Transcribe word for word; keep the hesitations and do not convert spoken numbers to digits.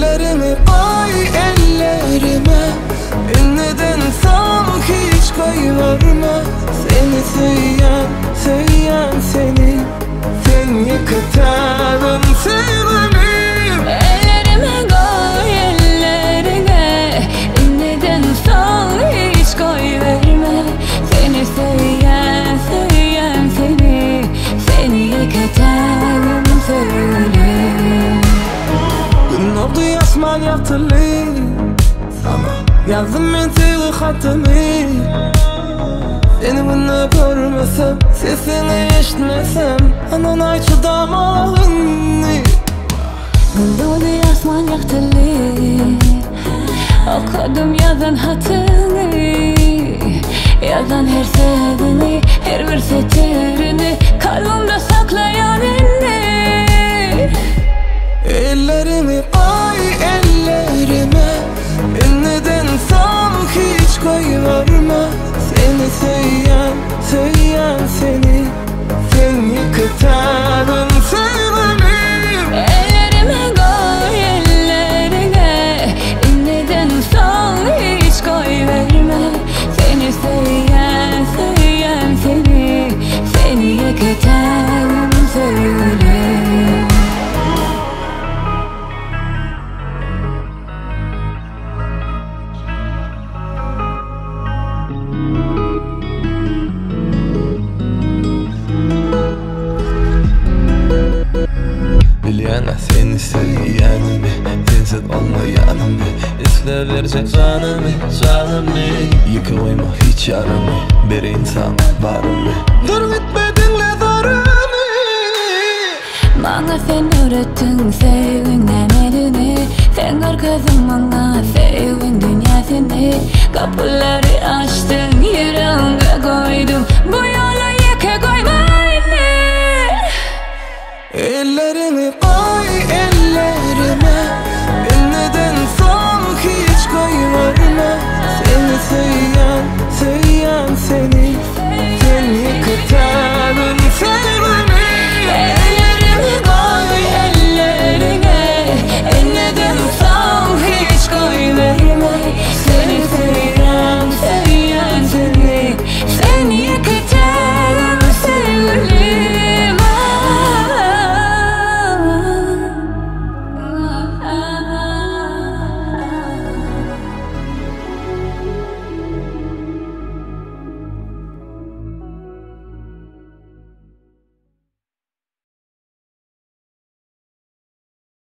Ellerimi koy ellerime, neden sanki hiç koyuverme. Seni söyleyen, söyleyen seni, sen yıkatadın sevgilim. Ellerimi koy ellerine, neden sanki hiç koyuverme. Seni söyleyen, söyleyen seni, seni yıkatadın sevgilim. Gün oldu yasman yaktılı, yazdım ben seni hatını. Seni bunu görmesem, sesini eşitmesem, anan ay çıdamalını. Gün oldu yasman yaktılı, okudum yazan hatını. Yazan her sözünü, her bir setirini, kalbimde saklayan inni. Ellerimi koy ellerime, neden sanki hiç koyuverme. Seni söyleyen, söyleyen seni, sen yıkatadın sevgilim. Ellerimi koy ellerine, neden sanki hiç koyuverme. Seni söyleyen, söyleyen seni, seni yıkatadın sevgilim. Bilyana seni söyleyenimi, sensiz olmayanımı, İsle verecek canımı, canımı. Yıkılayma hiç yarımı, bir insan varımı. Dur gitme dinle zarımı. Bana sen öğrettin sevgin emelini, sen arkasın bana sevgin dünyasını. Kapıları açtın, yüreğime koydum